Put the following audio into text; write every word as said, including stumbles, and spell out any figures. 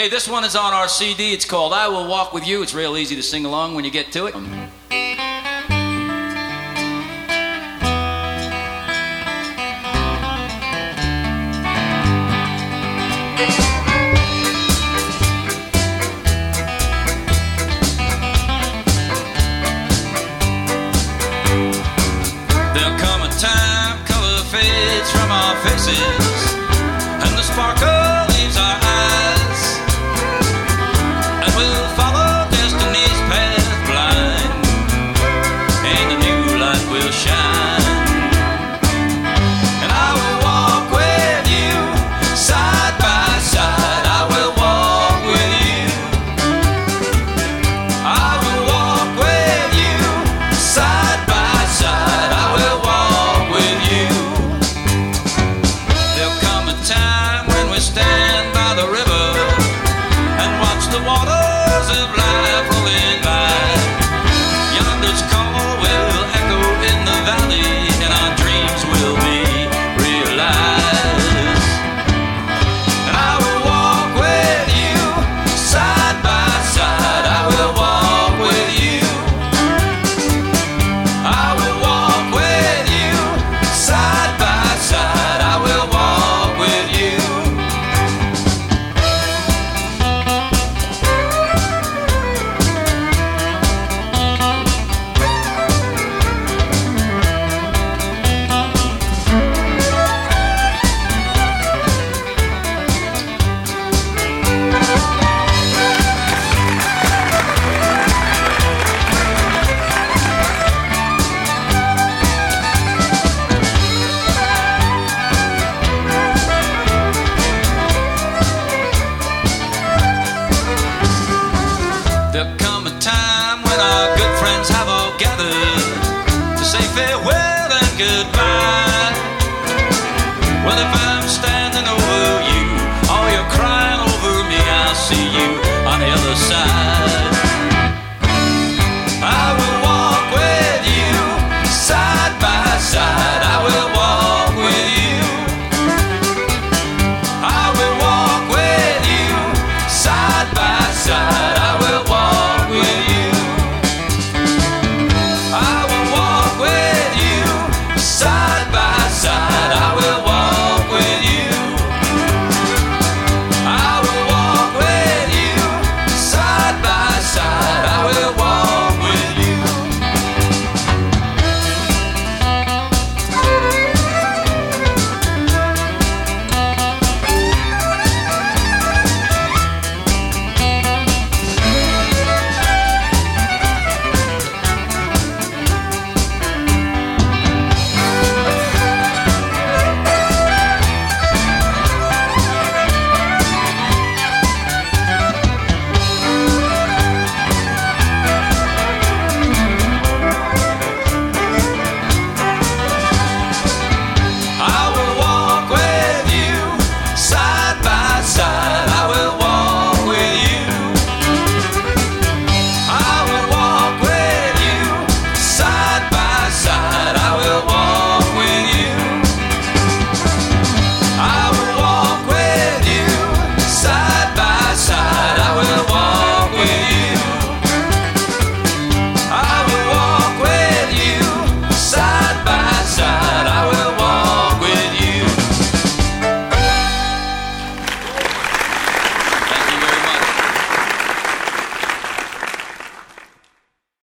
Hey, this one is on our C D. It's called I Will Walk With You. It's real easy to sing along when you get to it. There'll come a time, color fades from our faces, and the sparkle leaves our eyes, and we'll follow destiny's path blind, and the new light will shine. And I will walk with you, side by side. I will walk with you. I will walk with you, side by side. I will walk with you. There'll come a time when we stand by the river and watch the waters of life rolling by. Yonder's call will echo in the valley, and our dreams will be realized. And I will walk with you, side by side. I will walk with you. I will walk with you, side by side. I will walk with you. There'll come a time when our good friends have all gathered to say farewell and goodbye. Well, if I'm standing over you or you're crying over me, I'll see you on the other side.